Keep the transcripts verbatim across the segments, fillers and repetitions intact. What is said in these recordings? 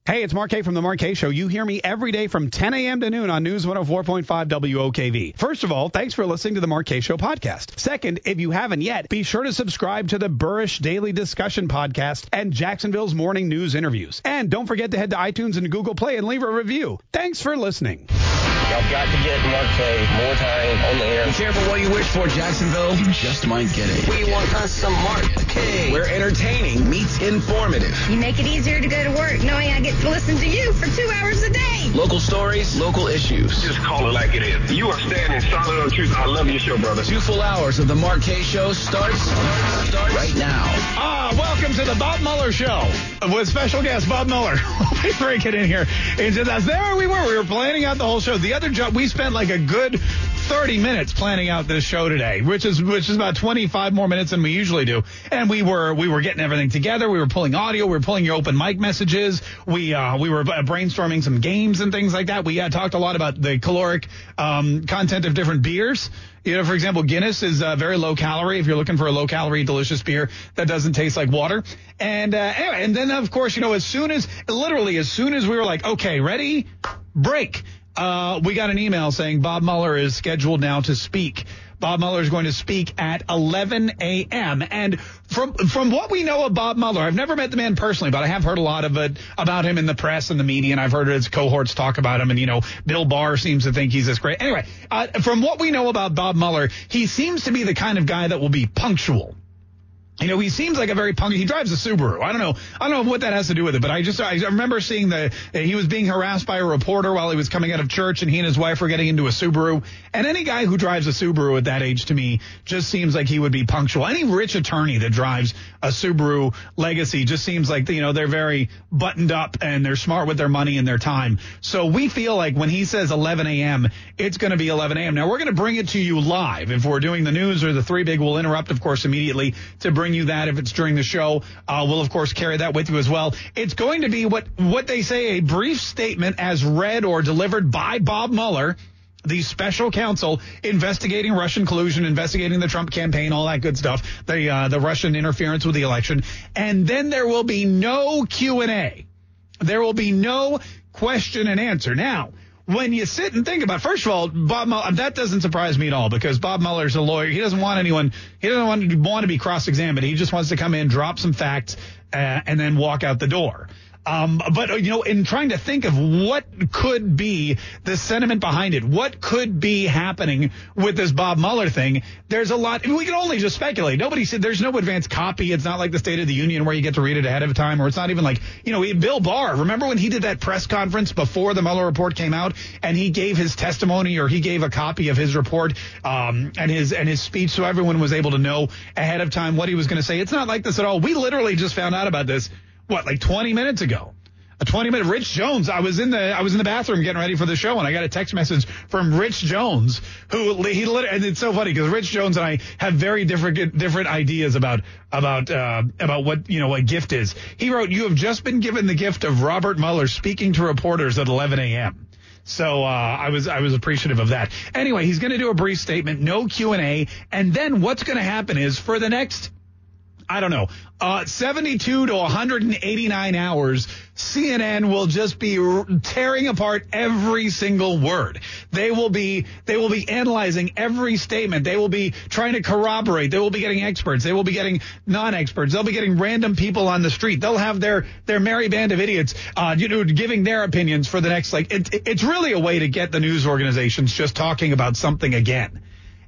Hey, it's Mark K from The Mark K Show. You hear me every day from ten a.m. to noon on News one oh four point five W O K V. First of all, thanks for listening to The Mark K Show podcast. Second, if you haven't yet, be sure to subscribe to the Burrish Daily Discussion podcast and Jacksonville's Morning News interviews. And don't forget to head to iTunes and Google Play and leave a review. Thanks for listening. Y'all got to get Mark K more time on the air. Be careful what you wish for, Jacksonville. You just might get it. We want us some Mark K. Where entertaining meets informative. You make it easier to go to work knowing I get to listen to you for two hours a day. Local stories, local issues. Just call it like it is. You are standing solid on truth. I love your show, brother. Two full hours of the Mark K Show starts, starts right now. Ah, welcome to the Bob Mueller Show with special guest Bob Mueller. We break it in here. And just, there we were. We were planning out the whole show. The other job, we spent like a good thirty minutes planning out this show today, which is which is about twenty-five more minutes than we usually do. And we were we were getting everything together. We were pulling audio. We were pulling your open mic messages. We uh, we were brainstorming some games and things like that. We uh, talked a lot about the caloric um, content of different beers. You know, for example, Guinness is uh, very low calorie. If you're looking for a low calorie, delicious beer that doesn't taste like water. And uh, anyway, and then of course, you know, as soon as literally as soon as we were like, okay, ready, break. Uh, we got an email saying Bob Mueller is scheduled now to speak. Bob Mueller is going to speak at eleven a.m. And from from what we know of Bob Mueller, I've never met the man personally, but I have heard a lot of it about him in the press and the media, and I've heard his cohorts talk about him. And, you know, Bill Barr seems to think he's this great. Anyway, uh, from what we know about Bob Mueller, he seems to be the kind of guy that will be punctual. You know, he seems like a very punk. He drives a Subaru. I don't know. I don't know what that has to do with it, but I just I remember seeing the he was being harassed by a reporter while he was coming out of church, and he and his wife were getting into a Subaru. And any guy who drives a Subaru at that age, to me, just seems like he would be punctual. Any rich attorney that drives a Subaru Legacy just seems like, you know, they're very buttoned up and they're smart with their money and their time. So we feel like when he says eleven a.m., it's going to be eleven a.m. Now, we're going to bring it to you live. If we're doing the news or the three big, we'll interrupt, of course, immediately to bring you that. If it's during the show, uh, we'll, of course, carry that with you as well. It's going to be what, what they say, a brief statement as read or delivered by Bob Mueller, the special counsel investigating Russian collusion, investigating the Trump campaign, all that good stuff, the uh, the Russian interference with the election. And then there will be no Q and A. There will be no question and answer. Now, when you sit and think about it, first of all, Bob Mueller, that doesn't surprise me at all, because Bob Mueller's a lawyer. He doesn't want anyone, he doesn't want, want to be cross-examined. He just wants to come in, drop some facts, uh, and then walk out the door. Um, but, you know, in trying to think of what could be the sentiment behind it, what could be happening with this Bob Mueller thing, there's a lot. We can only just speculate. Nobody said there's no advance copy. It's not like the State of the Union where you get to read it ahead of time, or it's not even like, you know, Bill Barr. Remember when he did that press conference before the Mueller report came out, and he gave his testimony, or he gave a copy of his report um, and his and his speech, so everyone was able to know ahead of time what he was going to say. It's not like this at all. We literally just found out about this. What, like twenty minutes ago? A twenty minute Rich Jones. I was in the I was in the bathroom getting ready for the show, and I got a text message from Rich Jones, who he literally, and it's so funny because Rich Jones and I have very different different ideas about about uh, about what, you know, what gift is. He wrote, "You have just been given the gift of Robert Mueller speaking to reporters at eleven a.m." So uh, I was I was appreciative of that. Anyway, he's going to do a brief statement, no Q and A, and then what's going to happen is for the next, I don't know, uh, seventy-two to one hundred eighty-nine hours, C N N will just be r- tearing apart every single word. They will be they will be analyzing every statement. They will be trying to corroborate. They will be getting experts. They will be getting non-experts. They'll be getting random people on the street. They'll have their their merry band of idiots, uh, you know, giving their opinions for the next, like, it, it's really a way to get the news organizations just talking about something again.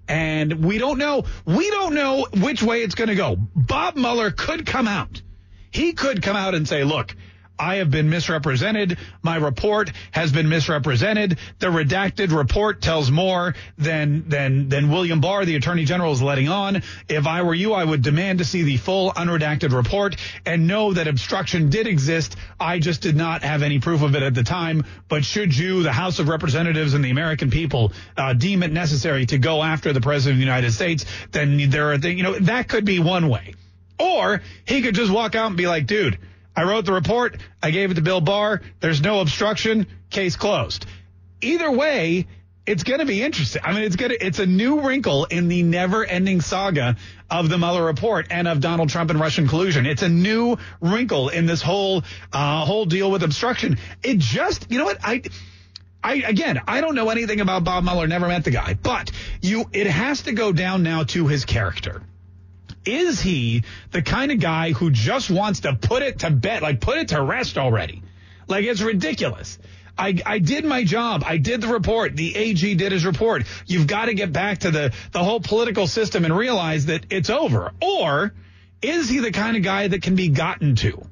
And we don't know, we don't know which way it's going to go. Bob Mueller could come out. He could come out and say, look, I have been misrepresented. My report has been misrepresented. The redacted report tells more than than than William Barr, the Attorney General, is letting on. If I were you, I would demand to see the full unredacted report and know that obstruction did exist. I just did not have any proof of it at the time. But should you, the House of Representatives and the American people, uh, deem it necessary to go after the President of the United States, then there are things, you know, that could be one way. Or he could just walk out and be like, dude, I wrote the report. I gave it to Bill Barr. There's no obstruction. Case closed. Either way, It's going to be interesting. I mean, it's going to, it's a new wrinkle in the never-ending saga of the Mueller report and of Donald Trump and Russian collusion. It's a new wrinkle in this whole, uh, whole deal with obstruction. It just, you know what? I, I, again, I don't know anything about Bob Mueller, never met the guy, but you, it has to go down now to his character. Is he the kind of guy who just wants to put it to bed, like put it to rest already? Like, it's ridiculous. I, I did my job. I did the report. The A G did his report. You've got to get back to the, the whole political system and realize that it's over. Or is he the kind of guy that can be gotten to?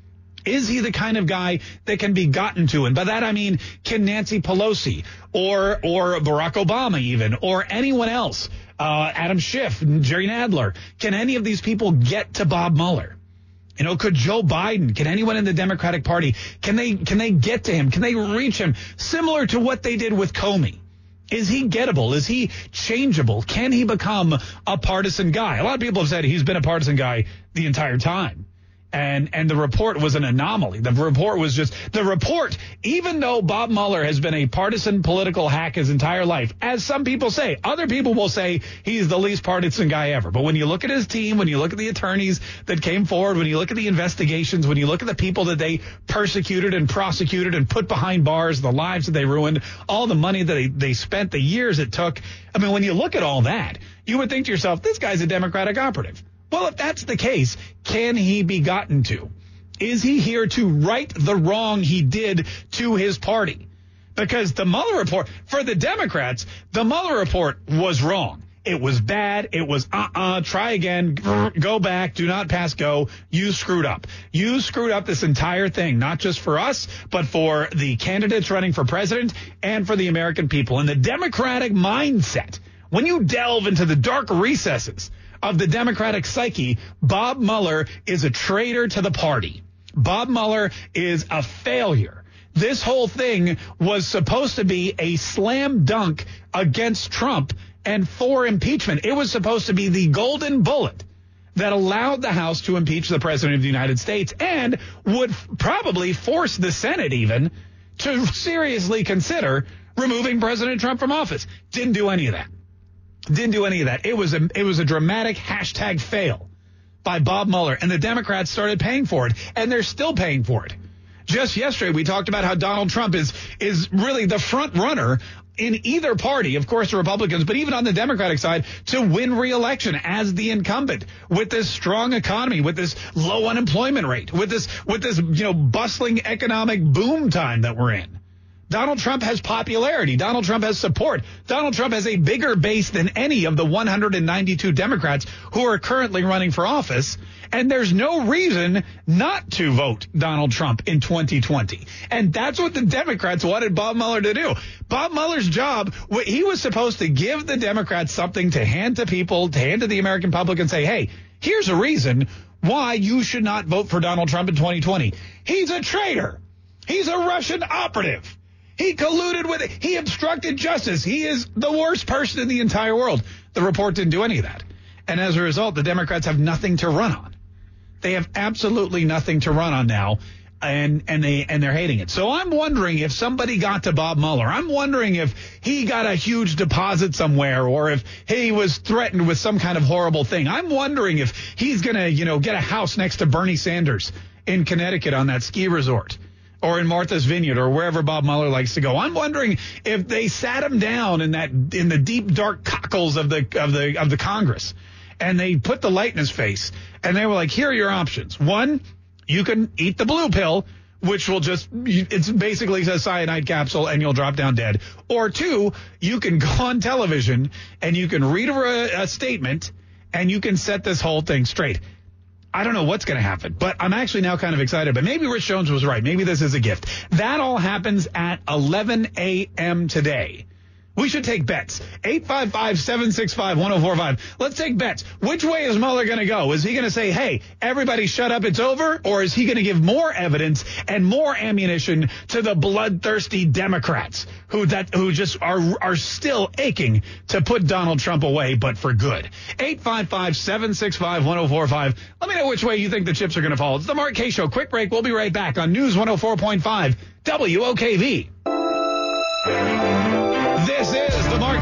Is he the kind of guy that can be gotten to? And by that, I mean, can Nancy Pelosi or or Barack Obama even, or anyone else, uh, Adam Schiff, Jerry Nadler, can any of these people get to Bob Mueller? You know, could Joe Biden, can anyone in the Democratic Party, can they can they get to him? Can they reach him? Similar to what they did with Comey. Is he gettable? Is he changeable? Can he become a partisan guy? A lot of people have said he's been a partisan guy the entire time. And and the report was an anomaly. The report was just the report, even though Bob Mueller has been a partisan political hack his entire life, as some people say, other people will say he's the least partisan guy ever. But when you look at his team, when you look at the attorneys that came forward, when you look at the investigations, when you look at the people that they persecuted and prosecuted and put behind bars, the lives that they ruined, all the money that they, they spent, the years it took. I mean, when you look at all that, you would think to yourself, this guy's a Democratic operative. Well, if that's the case, can he be gotten to? Is he here to right the wrong he did to his party? Because the Mueller report, for the Democrats, the Mueller report was wrong. It was bad. It was uh-uh, try again, go back, do not pass go. You screwed up. You screwed up this entire thing, not just for us, but for the candidates running for president and for the American people. And the Democratic mindset, when you delve into the dark recesses of the Democratic psyche, Bob Mueller is a traitor to the party. Bob Mueller is a failure. This whole thing was supposed to be a slam dunk against Trump and for impeachment. It was supposed to be the golden bullet that allowed the House to impeach the President of the United States and would probably force the Senate even to seriously consider removing President Trump from office. Didn't do any of that. Didn't do any of that. It was a it was a dramatic hashtag fail by Bob Mueller, and the Democrats started paying for it, and they're still paying for it. Just yesterday, we talked about how Donald Trump is is really the front runner in either party, of course, the Republicans, but even on the Democratic side, to win re-election as the incumbent with this strong economy, with this low unemployment rate, with this with this you know bustling economic boom time that we're in. Donald Trump has popularity. Donald Trump has support. Donald Trump has a bigger base than any of the one hundred ninety-two Democrats who are currently running for office. And there's no reason not to vote Donald Trump in twenty twenty. And that's what the Democrats wanted Bob Mueller to do. Bob Mueller's job, he was supposed to give the Democrats something to hand to people, to hand to the American public and say, hey, here's a reason why you should not vote for Donald Trump in twenty twenty. He's a traitor. He's a Russian operative. He colluded with it. He obstructed justice. He is the worst person in the entire world. The report didn't do any of that. And as a result, the Democrats have nothing to run on. They have absolutely nothing to run on now, and and they and they're hating it. So I'm wondering if somebody got to Bob Mueller. I'm wondering if he got a huge deposit somewhere, or if he was threatened with some kind of horrible thing. I'm wondering if he's going to, you know, get a house next to Bernie Sanders in Connecticut on that ski resort, or in Martha's Vineyard, or wherever Bob Mueller likes to go. I'm wondering if they sat him down in that in the deep dark cockles of the of the of the Congress, and they put the light in his face, and they were like, "Here are your options. One, you can eat the blue pill, which will just it's basically a cyanide capsule, and you'll drop down dead. Or two, you can go on television and you can read a, a statement, and you can set this whole thing straight." I don't know what's going to happen, but I'm actually now kind of excited. But maybe Rich Jones was right. Maybe this is a gift. That all happens at eleven a.m. today. We should take bets. eight five five, seven six five, one oh four five. Let's take bets. Which way is Mueller going to go? Is he going to say, hey, everybody shut up, it's over? Or is he going to give more evidence and more ammunition to the bloodthirsty Democrats who that who just are are still aching to put Donald Trump away, but for good? eight five five, seven six five, one oh four five. Let me know which way you think the chips are going to fall. It's the Mark Kaye Show. Quick break. We'll be right back on News one oh four point five W O K V. This is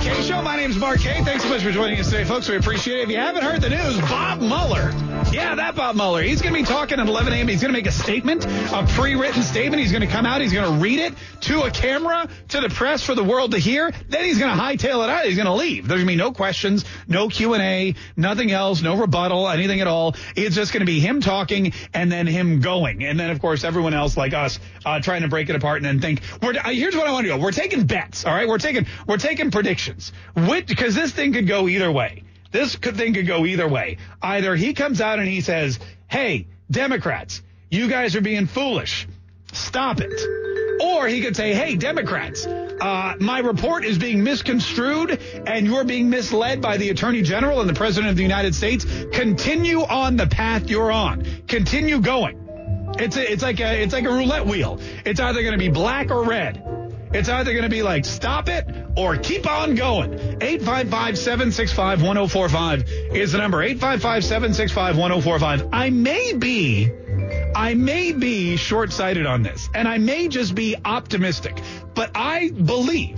K Show. My name's Mark K. Thanks so much for joining us today, folks. We appreciate it. If you haven't heard the news, Bob Mueller. Yeah, that Bob Mueller. He's going to be talking at eleven a.m. He's going to make a statement, a pre-written statement. He's going to come out. He's going to read it to a camera, to the press, for the world to hear. Then he's going to hightail it out. He's going to leave. There's going to be no questions, no Q and A, nothing else, no rebuttal, anything at all. It's just going to be him talking and then him going. And then, of course, everyone else like us uh, trying to break it apart and then think, we're, uh, here's what I want to do. We're taking bets, all right? We're taking we're taking predictions. Because this thing could go either way. This could, thing could go either way. Either he comes out and he says, hey, Democrats, you guys are being foolish. Stop it. Or he could say, hey, Democrats, uh, my report is being misconstrued and you're being misled by the Attorney General and the President of the United States. Continue on the path you're on. Continue going. It's a, it's like a, it's like a roulette wheel. It's either going to be black or red. It's either going to be like, stop it or keep on going. eight five five, seven six five, one oh four five is the number. eight five five, seven six five, one oh four five. I may be, I may be short-sighted on this, and I may just be optimistic, but I believe,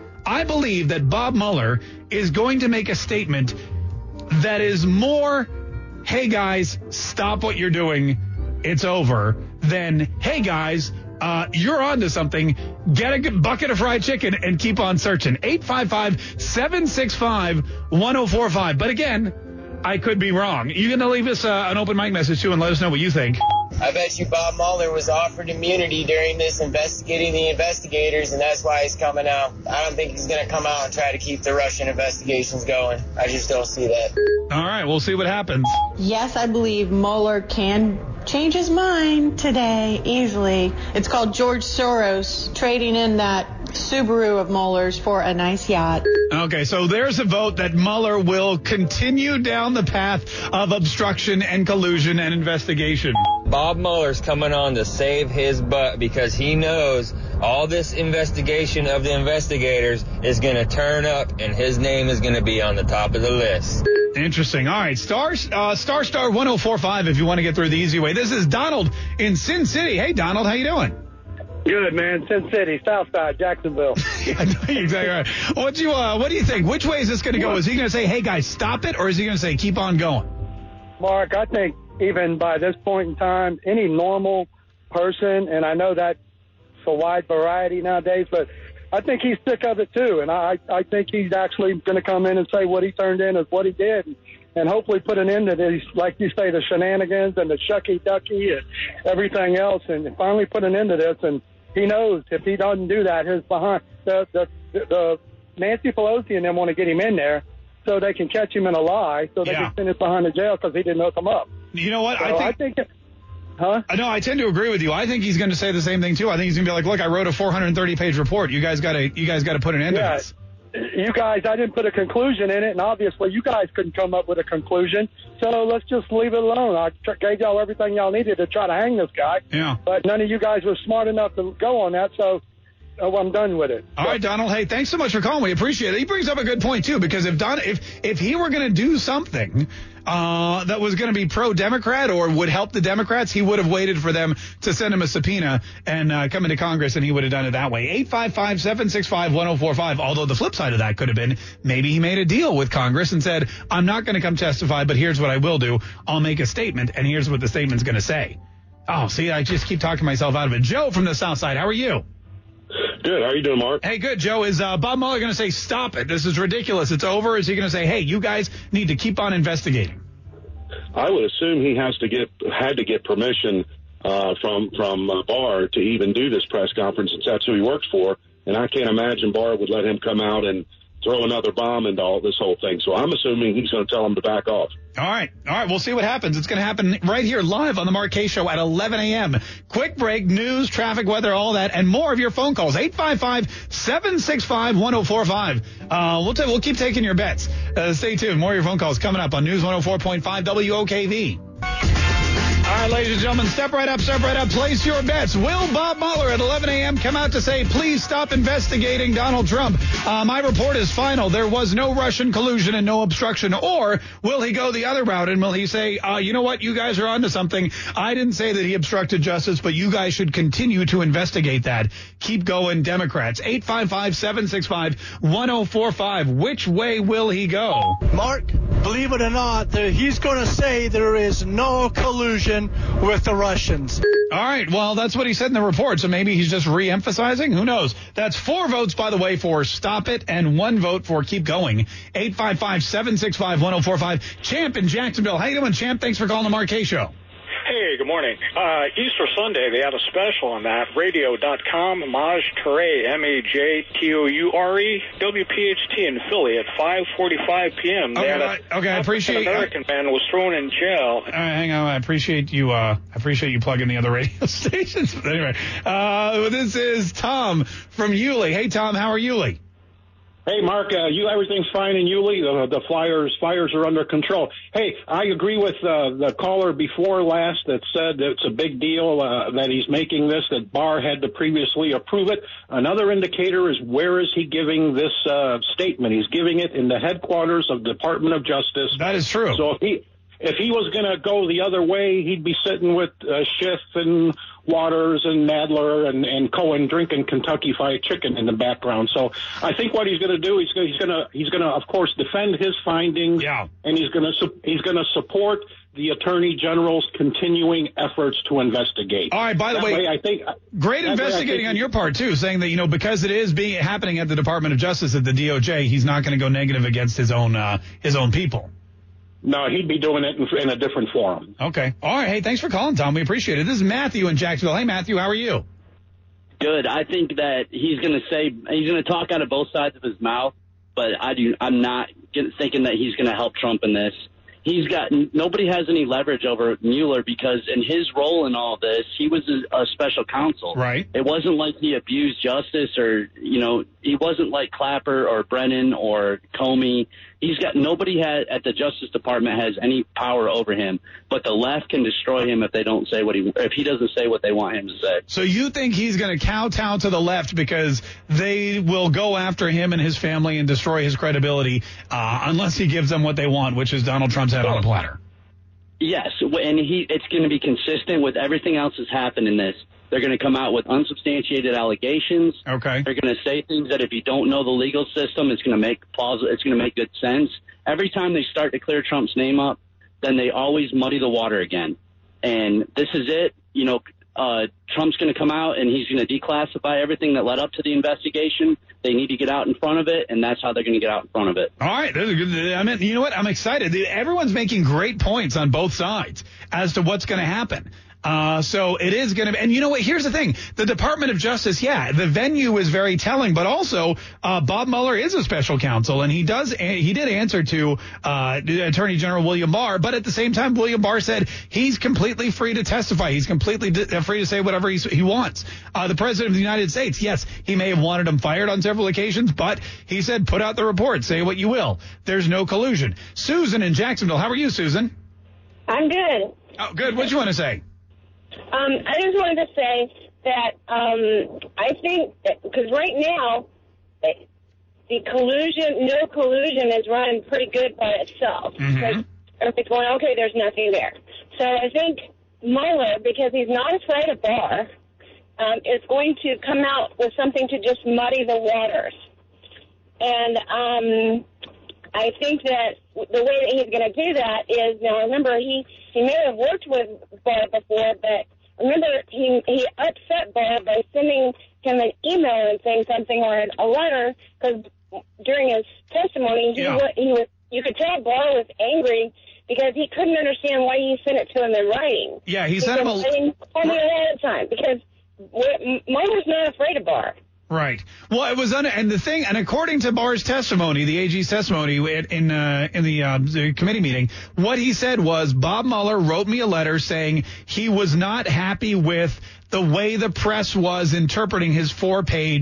I believe that Bob Mueller is going to make a statement that is more, hey guys, stop what you're doing, it's over, than, hey guys, Uh, you're on to something. Get a good bucket of fried chicken and keep on searching. eight five five, seven six five, one oh four five. But again, I could be wrong. You going to leave us uh, an open mic message, too, and let us know what you think. I bet you Bob Mueller was offered immunity during this investigating the investigators, and that's why he's coming out. I don't think he's going to come out and try to keep the Russian investigations going. I just don't see that. All right, we'll see what happens. Yes, I believe Mueller can change his mind today easily. It's called George Soros trading in that Subaru of Mueller's for a nice yacht. Okay, so there's a vote that Mueller will continue down the path of obstruction and collusion and investigation. Bob Mueller's coming on to save his butt because he knows all this investigation of the investigators is going to turn up and his name is going to be on the top of the list. Interesting. All right, star, uh, star star one oh four five if you want to get through the easy way. This is Donald in Sin City. Hey, Donald, how you doing? Good, man. Sin City, Southside, Jacksonville. Yeah, exactly right. What do you uh, What do you think? Which way is this going to go? Is he going to say, "Hey guys, stop it," or is he going to say, "Keep on going"? Mark, I think even by this point in time, any normal person, and I know that's a wide variety nowadays, but I think he's sick of it too, and I I think he's actually going to come in and say what he turned in is what he did, and, and hopefully put an end to these, like you say, the shenanigans and the shucky ducky and everything else, and finally put an end to this. And he knows if he doesn't do that, his behind the the, the Nancy Pelosi and them want to get him in there so they can catch him in a lie, so they Yeah. can send him behind the jail because he didn't hook him up. You know what? So I think. I think it, Huh? No, I tend to agree with you. I think he's going to say the same thing too. I think he's going to be like, "Look, I wrote a four hundred thirty page report. You guys got to, you guys got to put an end Yeah. to this." You guys, I didn't put a conclusion in it, and obviously you guys couldn't come up with a conclusion. So let's just leave it alone. I tr- gave y'all everything y'all needed to try to hang this guy. Yeah. But none of you guys were smart enough to go on that, so uh, I'm done with it. All right, Donald. Hey, thanks so much for calling. We appreciate it. He brings up a good point too, because if Don, if if he were going to do something uh, that was going to be pro-Democrat or would help the Democrats, he would have waited for them to send him a subpoena and uh, come into Congress, and he would have done it that way. eight five five, seven six five, one oh four five. Although the flip side of that could have been maybe he made a deal with Congress and said, "I'm not going to come testify, but here's what I will do. I'll make a statement, and here's what the statement's going to say." Oh, see, I just keep talking myself out of it. Joe from the South Side, how are you? Good. How are you doing, Mark? Hey, good, Joe. Is uh, Bob Mueller going to say, "Stop it, this is ridiculous, it's over"? Is he going to say, "Hey, you guys need to keep on investigating"? I would assume he has to get had to get permission uh, from from uh, Barr to even do this press conference, since that's who he works for. And I can't imagine Barr would let him come out and throw another bomb into all this whole thing. So I'm assuming he's going to tell him to back off. All right. All right. We'll see what happens. It's going to happen right here live on the Mark K Show at eleven a.m. Quick break, news, traffic, weather, all that, and more of your phone calls. eight five five, seven six five, one oh four five. Uh, we'll, t- we'll keep taking your bets. Uh, stay tuned. More of your phone calls coming up on News one oh four point five W O K V. All right, ladies and gentlemen, step right up, step right up. Place your bets. Will Bob Mueller at eleven a.m. come out to say, please stop investigating Donald Trump? Uh, my report is final. There was no Russian collusion and no obstruction. Or will he go the other route and will he say, uh, you know what, you guys are onto something. I didn't say that he obstructed justice, but you guys should continue to investigate that. Keep going, Democrats. eight five five, seven six five, one oh four five. Which way will he go? Mark, believe it or not, there, he's going to say there is no collusion with the Russians. All right, well, that's what he said in the report, so maybe he's just re-emphasizing? Who knows? That's four votes, by the way, for stop it and one vote for keep going. eight five five, seven six five, one oh four five. Champ in Jacksonville. How you doing, Champ? Thanks for calling the Mark Kaye Show. Hey, good morning. Uh, Easter Sunday, they had a special on that. Radio dot com, Maj Toure, M A J T O U R E, W P H T in Philly at five forty-five p.m. Okay, a, I, okay, I appreciate An American man was thrown in jail. All right, hang on. I appreciate you. Uh, I appreciate you plugging the other radio stations. But anyway, uh, this is Tom from Yulee. Hey, Tom, how are Yulee? Hey, Mark, uh, you everything's fine in Yulee. The, the flyers fires are under control. Hey, I agree with uh, the caller before last that said that it's a big deal uh, that he's making this, that Barr had to previously approve it. Another indicator is where is he giving this uh, statement? He's giving it in the headquarters of the Department of Justice. That is true. So if he if he was going to go the other way, he'd be sitting with uh, Schiff and Waters and Nadler and, and Cohen drinking Kentucky Fried Chicken in the background. So I think what he's going to do, he's going he's going to he's going to of course defend his findings, yeah. and he's going to he's going to support the Attorney General's continuing efforts to investigate. All right. By the that way, way, I think great investigating on your part too, saying that you know because it is being happening at the Department of Justice at the D O J, he's not going to go negative against his own uh, his own people. No, he'd be doing it in, in a different forum. Okay. All right. Hey, thanks for calling, Tom. We appreciate it. This is Matthew in Jacksonville. Hey, Matthew, how are you? Good. I think that he's going to say he's going to talk out of both sides of his mouth, but I do. I'm not thinking that he's going to help Trump in this. He's got nobody has any leverage over Mueller because in his role in all this, he was a, a special counsel. Right. It wasn't like he abused justice or, you know, he wasn't like Clapper or Brennan or Comey. He's got nobody had, at the Justice Department has any power over him, but the left can destroy him if they don't say what he if he doesn't say what they want him to say. So you think he's going to kowtow to the left because they will go after him and his family and destroy his credibility uh, unless he gives them what they want, which is Donald Trump's head on a platter? Yes, and he it's going to be consistent with everything else that's happened in this. They're going to come out with unsubstantiated allegations. Okay. They're going to say things that if you don't know the legal system, it's going to make plausible. It's going to make good sense. Every time they start to clear Trump's name up, then they always muddy the water again. And this is it. You know, uh, Trump's going to come out and he's going to declassify everything that led up to the investigation. They need to get out in front of it, and that's how they're going to get out in front of it. All right. I mean, you know what? I'm excited. Everyone's making great points on both sides as to what's going to happen. Uh, so it is going to be, and you know what, here's the thing, the Department of Justice, yeah, the venue is very telling, but also, uh, Bob Mueller is a special counsel and he does, he did answer to, uh, Attorney General William Barr, but at the same time, William Barr said he's completely free to testify. He's completely di- free to say whatever he's, he wants. Uh, the President of the United States, yes, he may have wanted him fired on several occasions, but he said, put out the report, say what you will. There's no collusion. Susan in Jacksonville, how are you, Susan? I'm good. Oh, good. What do you want to say? Um, I just wanted to say that um, I think because right now the collusion, no collusion, is running pretty good by itself. Mm-hmm. Everybody's going, okay, there's nothing there. So I think Mueller, because he's not afraid of Barr, um, is going to come out with something to just muddy the waters. And um, I think that the way that he's going to do that is, now remember, he, he may have worked with Barr before, but remember, he, he upset Barr by sending him an email and saying something or a letter, because during his testimony, he, yeah. was, he was, you could tell Barr was angry because he couldn't understand why he sent it to him in writing. Yeah, he because sent him a... writing ahead of time, because Mueller's not afraid of Barr. Right. Well, it was, un- and the thing, and according to Barr's testimony, the A G's testimony in uh, in the, uh, the committee meeting, what he said was Bob Mueller wrote me a letter saying he was not happy with the way the press was interpreting his four-page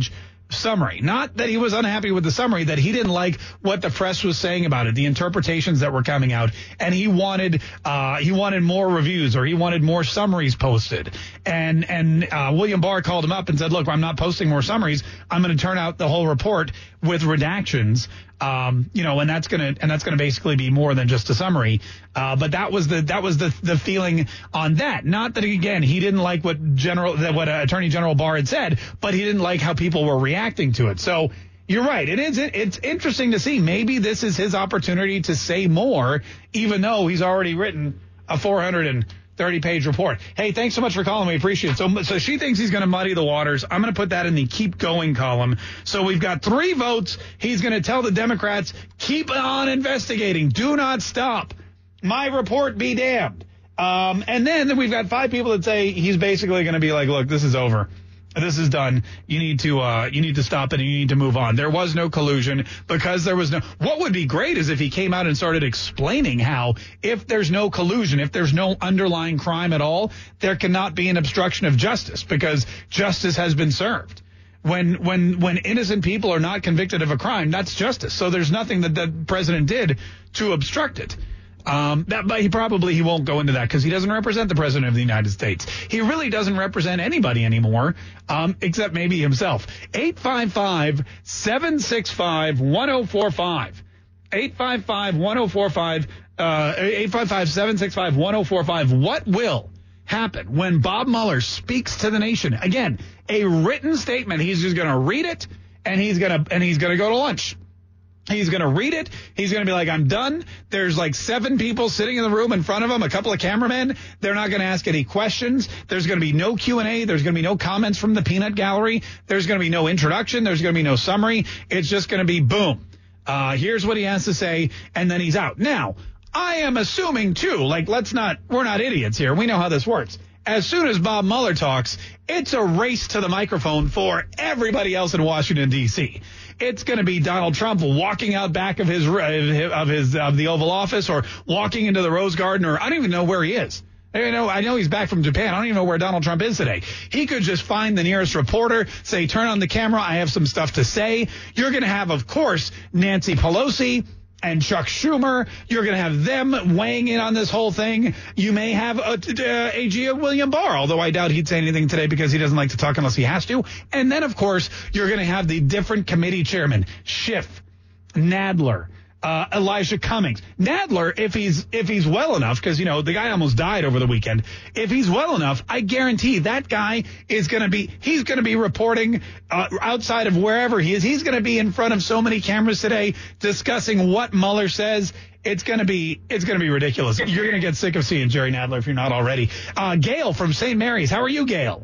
summary. Not that he was unhappy with the summary, that he didn't like what the press was saying about it, the interpretations that were coming out, and he wanted uh, he wanted more reviews, or he wanted more summaries posted. And and uh, William Barr called him up and said, "Look, I'm not posting more summaries. I'm going to turn out the whole report with redactions." Um, you know, and that's gonna and that's gonna basically be more than just a summary. Uh, but that was the that was the the feeling on that. Not that again he didn't like what General that what uh, Attorney General Barr had said, but he didn't like how people were reacting to it. So you're right. It is it's interesting to see. Maybe this is his opportunity to say more, even though he's already written a four hundred thirty page report. Hey, thanks so much for calling. We appreciate it. So, so she thinks he's going to muddy the waters. I'm going to put that in the keep going column. So we've got three votes. He's going to tell the Democrats, keep on investigating. Do not stop. My report be damned. Um, and then we've got five people that say he's basically going to be like, look, this is over. This is done. You need to uh, you need to stop it and you need to move on. There was no collusion because there was no. What would be great is if he came out and started explaining how if there's no collusion, if there's no underlying crime at all, there cannot be an obstruction of justice because justice has been served. When when when innocent people are not convicted of a crime, that's justice. So there's nothing that the president did to obstruct it. Um, that, but he probably he won't go into that because he doesn't represent the president of the United States. He really doesn't represent anybody anymore, um, except maybe himself. eight five five, seven six five, one oh four five. eight five five, one oh four five. Uh, eight five five, seven six five, one oh four five. What will happen when Bob Mueller speaks to the nation? Again, a written statement. He's just going to read it and he's going to and he's going to go to lunch. He's going to read it. He's going to be like, I'm done. There's like seven people sitting in the room in front of him, a couple of cameramen. They're not going to ask any questions. There's going to be no Q and A. There's going to be no comments from the peanut gallery. There's going to be no introduction. There's going to be no summary. It's just going to be boom. Uh, here's what he has to say, and then he's out. Now, I am assuming, too, like, let's not, we're not idiots here. We know how this works. As soon as Bob Mueller talks, it's a race to the microphone for everybody else in Washington, D C It's going to be Donald Trump walking out back of his of his of the Oval Office or walking into the Rose Garden, or I don't even know where he is. I know I know he's back from Japan. I don't even know where Donald Trump is today. He could just find the nearest reporter, say, turn on the camera. I have some stuff to say. You're going to have, of course, Nancy Pelosi and Chuck Schumer. You're going to have them weighing in on this whole thing. You may have a, a, A G William Barr, although I doubt he'd say anything today because he doesn't like to talk unless he has to. And then, of course, you're going to have the different committee chairmen, Schiff, Nadler, uh, Elijah Cummings. Nadler, if he's if he's well enough, because, you know, the guy almost died over the weekend. If he's well enough, I guarantee that guy is going to be he's going to be reporting uh, outside of wherever he is. He's going to be in front of so many cameras today discussing what Mueller says. It's going to be it's going to be ridiculous. You're going to get sick of seeing Jerry Nadler if you're not already. Uh, Gail from Saint Mary's. How are you, Gail?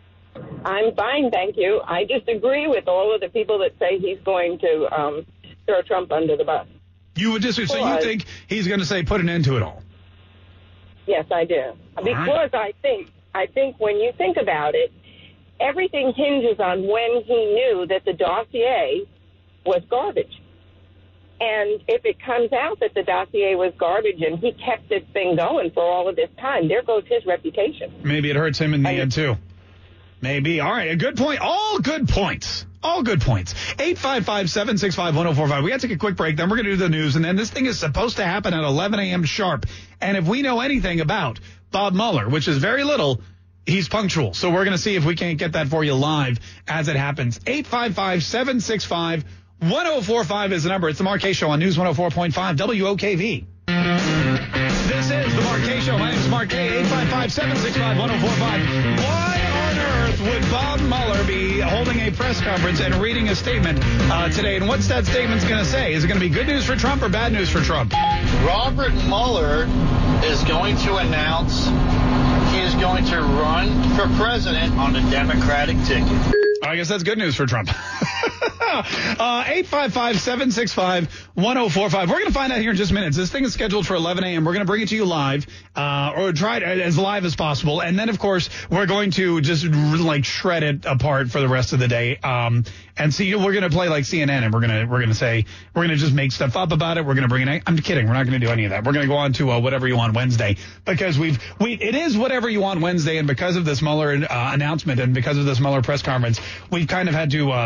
I'm fine, thank you. I disagree with all of the people that say he's going to um, throw Trump under the bus. You would disagree. So you think he's going to say put an end to it all? Yes, I do. All because right. I think I think when you think about it, everything hinges on when he knew that the dossier was garbage. And if it comes out that the dossier was garbage and he kept this thing going for all of this time, there goes his reputation. Maybe it hurts him in the I, end, too. Maybe. All right. A good point. All good points. All good points. eight five five, seven six five, one oh four five. We got to take a quick break. Then we're going to do the news. And then this thing is supposed to happen at eleven a.m. sharp. And if we know anything about Bob Mueller, which is very little, he's punctual. So we're going to see if we can't get that for you live as it happens. eight five five, seven six five, one oh four five is the number. It's the Mark Kaye Show on News one oh four point five W O K V. This is the Mark Kaye Show. My name is Mark Kaye. eight five five, seven six five, one oh four five. Why on earth would Bob Mueller be holding a press conference and reading a statement uh, today? And what's that statement going to say? Is it going to be good news for Trump or bad news for Trump? Robert Mueller is going to announce he is going to run for president on the Democratic ticket. I guess that's good news for Trump. uh, eight five five, seven six five, one oh four five. We're going to find out here in just minutes. This thing is scheduled for eleven a.m. We're going to bring it to you live, uh, or try it as live as possible. And then, of course, we're going to just like shred it apart for the rest of the day. Um, and see, we're going to play like C N N, and we're going to we're going to say we're going to just make stuff up about it. We're going to bring it. I'm kidding. We're not going to do any of that. We're going to go on to uh, whatever you want Wednesday because we've we it is whatever you want Wednesday, and because of this Mueller uh, announcement and because of this Mueller press conference, we've kind of had to um,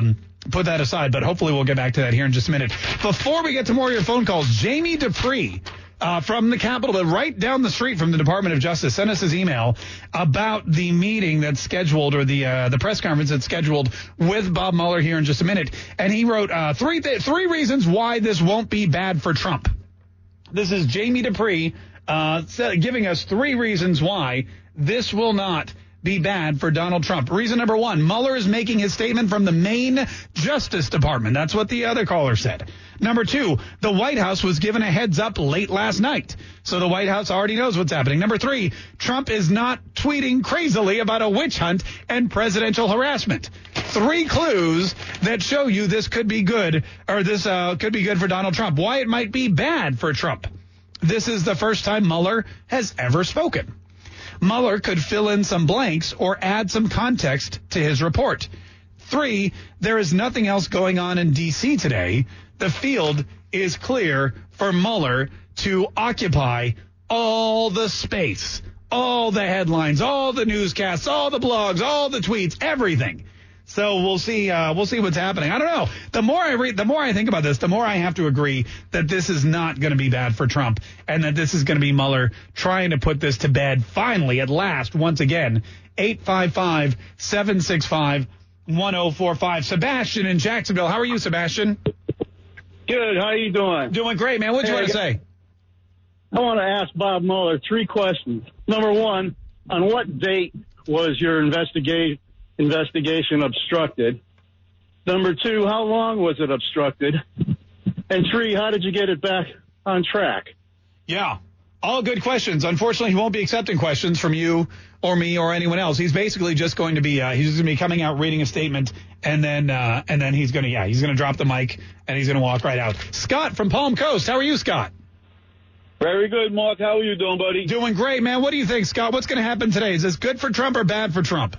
put that aside, but hopefully we'll get back to that here in just a minute. Before we get to more of your phone calls, Jamie Dupree uh, from the Capitol, right down the street from the Department of Justice, sent us his email about the meeting that's scheduled, or the uh, the press conference that's scheduled with Bob Mueller here in just a minute. And he wrote uh, three th- three reasons why this won't be bad for Trump. This is Jamie Dupree uh, giving us three reasons why this will not be bad for Donald Trump. Reason number one, Mueller is making his statement from the Maine Justice Department. That's what the other caller said. Number two, the White House was given a heads up late last night, so the White House already knows what's happening. Number three, Trump is not tweeting crazily about a witch hunt and presidential harassment. Three clues that show you this could be good, or this uh, could be good for Donald Trump. Why it might be bad for Trump. This is the first time Mueller has ever spoken. Mueller could fill in some blanks or add some context to his report. Three, there is nothing else going on in D C today. The field is clear for Mueller to occupy all the space, all the headlines, all the newscasts, all the blogs, all the tweets, everything. So we'll see. Uh, we'll see what's happening. I don't know. The more I read, the more I think about this, the more I have to agree that this is not going to be bad for Trump, and that this is going to be Mueller trying to put this to bed finally, at last, once again. eight five five, seven six five, one oh four five. Sebastian in Jacksonville. How are you, Sebastian? Good. How you doing? Doing great, man. What do you hey, want to say? I want to ask Bob Mueller three questions. Number one, on what date was your investigation? investigation obstructed? Number two, how long was it obstructed? And three, how did you get it back on track? Yeah, all good questions. Unfortunately, he won't be accepting questions from you or me or anyone else. He's basically just going to be uh, he's going to be coming out, reading a statement, and then uh, and then he's going to yeah he's going to drop the mic and he's going to walk right out. Scott from Palm Coast, how are you, Scott? Very good, Mark. How are you doing, buddy? Doing great, man. What do you think, Scott? What's going to happen today? Is this good for Trump or bad for Trump?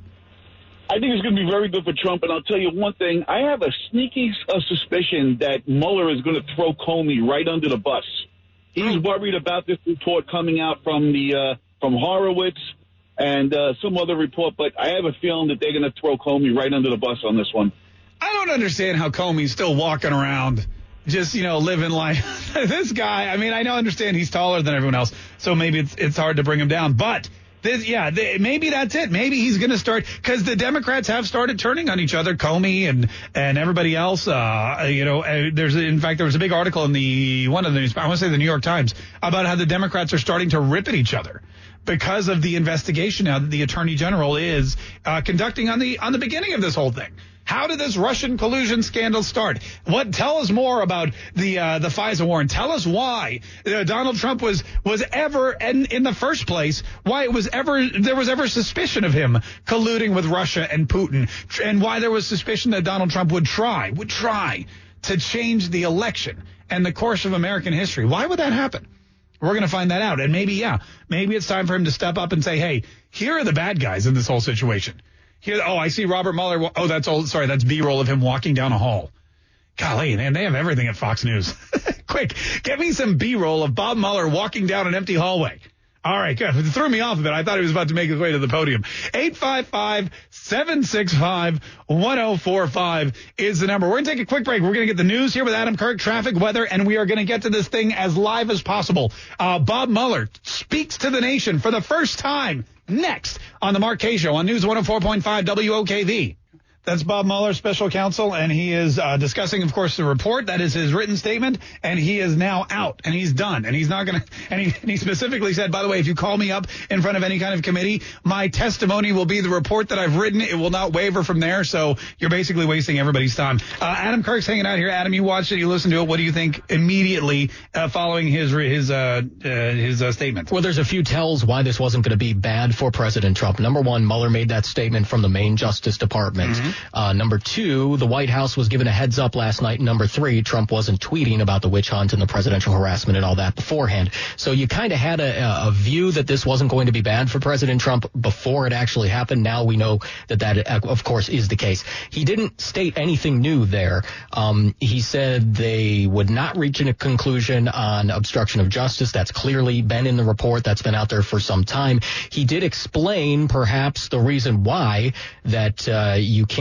I think it's going to be very good for Trump, and I'll tell you one thing. I have a sneaky uh, suspicion that Mueller is going to throw Comey right under the bus. He's worried about this report coming out from the uh, from Horowitz and uh, some other report, but I have a feeling that they're going to throw Comey right under the bus on this one. I don't understand how Comey's still walking around, just, you know, living life. This guy, I mean, I know, understand he's taller than everyone else, so maybe it's it's hard to bring him down, but... This, yeah, they, maybe that's it. Maybe he's going to start, because the Democrats have started turning on each other, Comey and and everybody else. Uh, you know, uh, there's in fact there was a big article in the one of the news, I want to say the New York Times, about how the Democrats are starting to rip at each other because of the investigation now that the Attorney General is uh, conducting on the on the beginning of this whole thing. How did this Russian collusion scandal start? What? Tell us more about the uh, the FISA warrant. Tell us why uh, Donald Trump was was ever in, in the first place. Why it was ever there was ever suspicion of him colluding with Russia and Putin, and why there was suspicion that Donald Trump would try would try to change the election and the course of American history. Why would that happen? We're going to find that out, and maybe yeah, maybe it's time for him to step up and say, hey, here are the bad guys in this whole situation. Here, oh, I see Robert Mueller. Oh, that's old. Sorry, that's B-roll of him walking down a hall. Golly, man, they have everything at Fox News. Quick, get me some B-roll of Bob Mueller walking down an empty hallway. All right, good. It threw me off a bit. I thought he was about to make his way to the podium. eight five five, seven six five, one oh four five is the number. We're going to take a quick break. We're going to get the news here with Adam Kirk, traffic, weather, and we are going to get to this thing as live as possible. Uh, Bob Mueller speaks to the nation for the first time next on the Mark Kaye Show on News one oh four point five W O K V. That's Bob Mueller, special counsel, and he is uh, discussing, of course, the report. That is his written statement, and he is now out, and he's done, and he's not going to, and he, and he specifically said, by the way, if you call me up in front of any kind of committee, my testimony will be the report that I've written. It will not waver from there, so you're basically wasting everybody's time. Uh, Adam Kirk's hanging out here. Adam, you watched it, you listened to it. What do you think immediately uh, following his his uh, uh, his uh, statement? Well, there's a few tells why this wasn't going to be bad for President Trump. Number one, Mueller made that statement from the Maine Justice Department. Mm-hmm. Uh, number two, the White House was given a heads up last night. Number three, Trump wasn't tweeting about the witch hunt and the presidential harassment and all that beforehand. So you kind of had a, a view that this wasn't going to be bad for President Trump before it actually happened. Now we know that that, of course, is the case. He didn't state anything new there. Um, he said they would not reach a conclusion on obstruction of justice. That's clearly been in the report. That's been out there for some time. He did explain perhaps the reason why that uh, you can't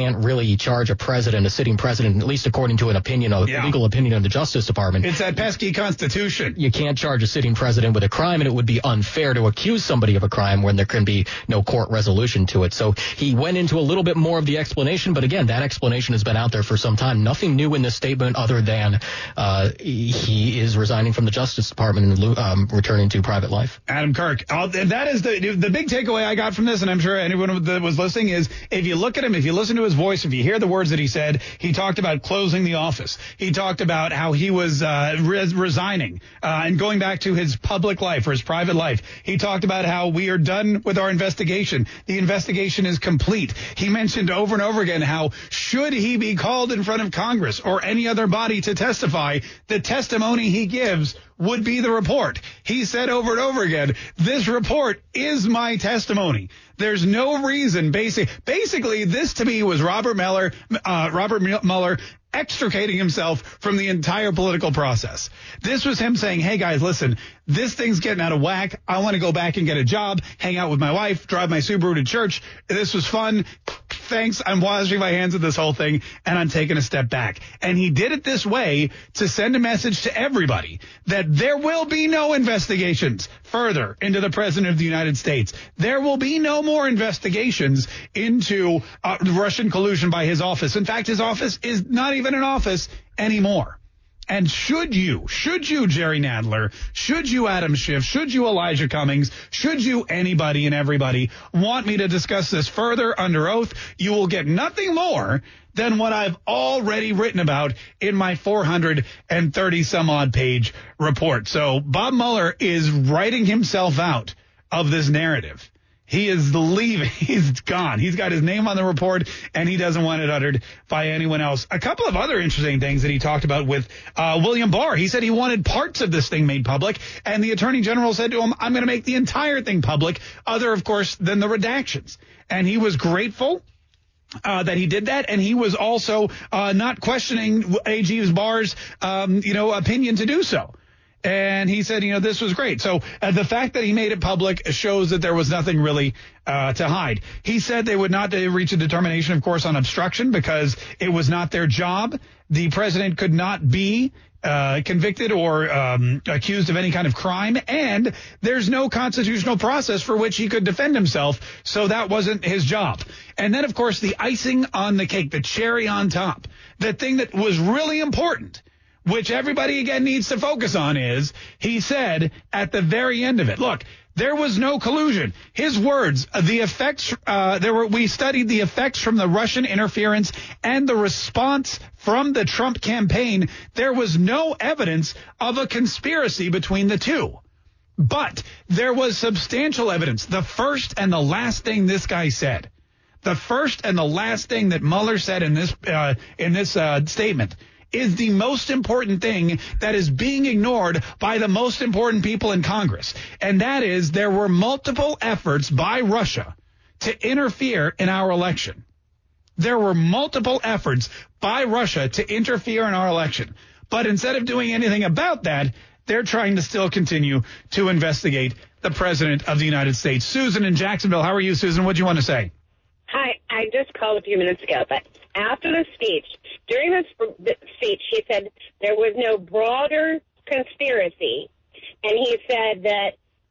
can't really charge a president, a sitting president, at least according to an opinion, a Yeah. legal opinion of the Justice Department. It's that pesky Constitution. You can't charge a sitting president with a crime, and it would be unfair to accuse somebody of a crime when there can be no court resolution to it. So he went into a little bit more of the explanation, but again, that explanation has been out there for some time. Nothing new in this statement other than uh, he is resigning from the Justice Department and um, returning to private life. Adam Kirk. Uh, that is the the big takeaway I got from this, and I'm sure anyone that was listening, is if you look at him, if you listen to his voice, if you hear the words that he said, he talked about closing the office. He talked about how he was uh, res- resigning uh, and going back to his public life or his private life. He talked about how we are done with our investigation. The investigation is complete. He mentioned over and over again how should he be called in front of Congress or any other body to testify, the testimony he gives would be the report. He said over and over again, this report is my testimony. There's no reason, basic, basically, this to me was Robert Mueller, uh, Robert Mueller extricating himself from the entire political process. This was him saying, hey guys, listen, this thing's getting out of whack. I want to go back and get a job, hang out with my wife, drive my Subaru to church. This was fun. Thanks. I'm washing my hands of this whole thing, and I'm taking a step back. And he did it this way to send a message to everybody that there will be no investigations further into the president of the United States. There will be no more investigations into uh, Russian collusion by his office. In fact, his office is not even an office anymore. And should you, should you, Jerry Nadler, should you, Adam Schiff, should you, Elijah Cummings, should you, anybody and everybody, want me to discuss this further under oath, you will get nothing more than what I've already written about in my four hundred thirty some odd page report. So Bob Mueller is writing himself out of this narrative. He is leaving. He's gone. He's got his name on the report, and he doesn't want it uttered by anyone else. A couple of other interesting things that he talked about with uh, William Barr. He said he wanted parts of this thing made public, and the Attorney General said to him, I'm going to make the entire thing public, other, of course, than the redactions. And he was grateful Uh, that he did that, and he was also uh, not questioning A G Barr's, um, you know, opinion to do so. And he said, you know, this was great. So uh, the fact that he made it public shows that there was nothing really uh, to hide. He said they would not uh, reach a determination, of course, on obstruction because it was not their job. The president could not be Uh, convicted or um, accused of any kind of crime, and there's no constitutional process for which he could defend himself, so that wasn't his job. And then, of course, the icing on the cake, the cherry on top, the thing that was really important, which everybody, again, needs to focus on is, he said at the very end of it, look, there was no collusion. His words, the effects, uh, there were, we studied the effects from the Russian interference and the response from the Trump campaign. There was no evidence of a conspiracy between the two. But there was substantial evidence. The first and the last thing this guy said, the first and the last thing that Mueller said in this, uh, in this, uh, statement is the most important thing that is being ignored by the most important people in Congress. And that is there were multiple efforts by Russia to interfere in our election. There were multiple efforts by Russia to interfere in our election. But instead of doing anything about that, they're trying to still continue to investigate the president of the United States. Susan in Jacksonville, how are you, Susan? What do you want to say? Hi, I just called a few minutes ago, but after the speech, during the speech, he said there was no broader conspiracy, and he said that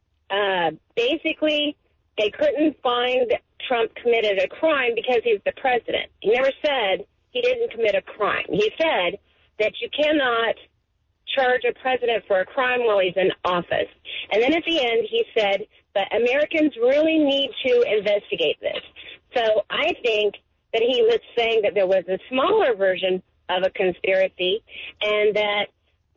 uh, basically they couldn't find that Trump committed a crime because he's the president. He never said he didn't commit a crime. He said that you cannot charge a president for a crime while he's in office. And then at the end, he said, but Americans really need to investigate this. So I think that he was saying that there was a smaller version of a conspiracy, and that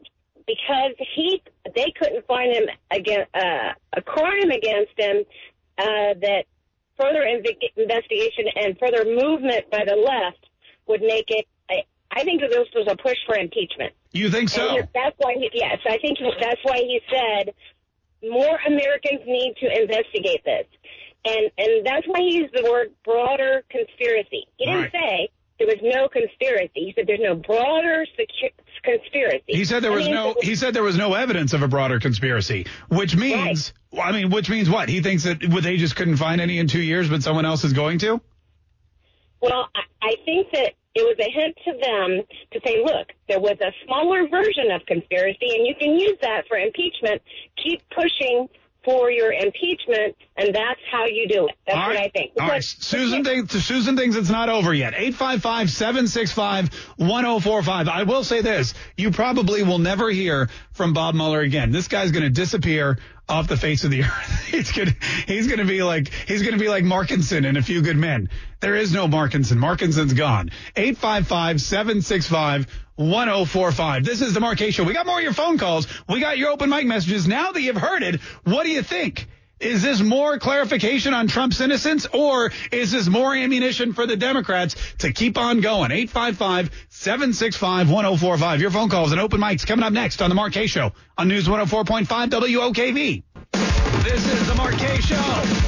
because he they couldn't find him against, uh, a crime against him, uh, that further inv- investigation and further movement by the left would make it. I, I think that this was a push for impeachment. You think so? And that's why. He, yes, I think that's why he said more Americans need to investigate this. And and that's why he used the word broader conspiracy. He didn't right. say there was no conspiracy. He said there's no broader secu- conspiracy. He said there was I mean, no. He said there was no evidence of a broader conspiracy, which means, right. I mean, which means what? He thinks that they just couldn't find any in two years, but someone else is going to. Well, I, I think that it was a hint to them to say, look, there was a smaller version of conspiracy, and you can use that for impeachment. Keep pushing for your impeachment, and that's how you do it. That's All what right. I think. All right. Because- Susan thinks, Susan thinks it's not over yet. eight five five, seven six five, one oh four five. I will say this. You probably will never hear from Bob Mueller again. This guy's going to disappear off the face of the earth. He's going to, he's going to be like, he's going to be like Markinson in A Few Good Men. There is no Markinson. Markinson's gone. eight five five, seven six five, one oh four five. This is the Mark Kaye Show. We got more of your phone calls. We got your open mic messages. Now that you've heard it, what do you think? Is this more clarification on Trump's innocence, or is this more ammunition for the Democrats to keep on going? eight five five, seven six five, one oh four five. Your phone calls and open mics coming up next on the Mark Kaye Show on News one oh four point five W O K V. This is the Mark Kaye Show.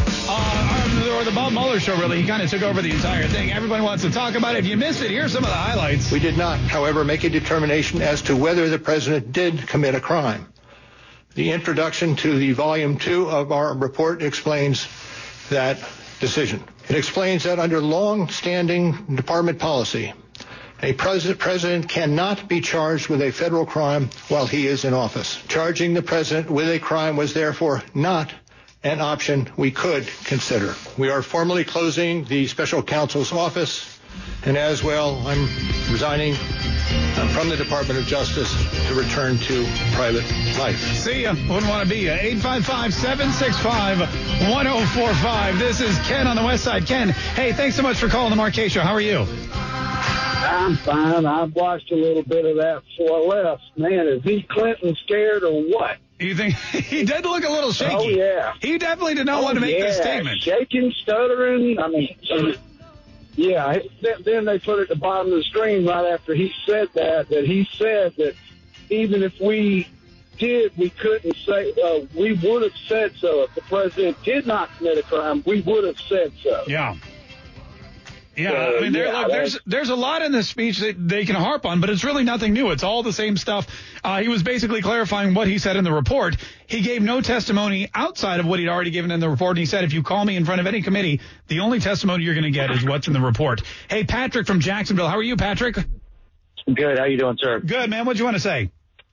Uh, or the Bob Mueller Show, really. He kind of took over the entire thing. Everybody wants to talk about it. If you missed it, here's some of the highlights. We did not, however, make a determination as to whether the president did commit a crime. The introduction to the volume two of our report explains that decision. It explains that under long-standing department policy, a pres- president cannot be charged with a federal crime while he is in office. Charging the president with a crime was therefore not an option we could consider. We are formally closing the special counsel's office, and as well, I'm resigning uh, from the Department of Justice to return to private life. See ya. Wouldn't want to be ya. eight five five, seven six five, one oh four five. This is Ken on the West Side. Ken, hey, thanks so much for calling the Mark Kaye Show. How are you? I'm fine. I've watched a little bit of that before I left. Man, is he Clinton scared or what? You think he did look a little shaky? Oh, yeah. He definitely did not oh, want to make yeah. this statement. Shaking, stuttering. I mean, yeah. Then they put at the bottom of the screen right after he said that, that he said that even if we did, we couldn't say, uh, we would have said so. If the president did not commit a crime, we would have said so. Yeah. Yeah, So, I mean, there, yeah, look, there's there's a lot in this speech that they can harp on, but it's really nothing new. It's all the same stuff. Uh, he was basically clarifying what he said in the report. He gave no testimony outside of what he'd already given in the report. And he said, if you call me in front of any committee, the only testimony you're going to get is what's in the report. Hey, Patrick from Jacksonville. How are you, Patrick? Good. How you doing, sir? Good, man. What do you want to say?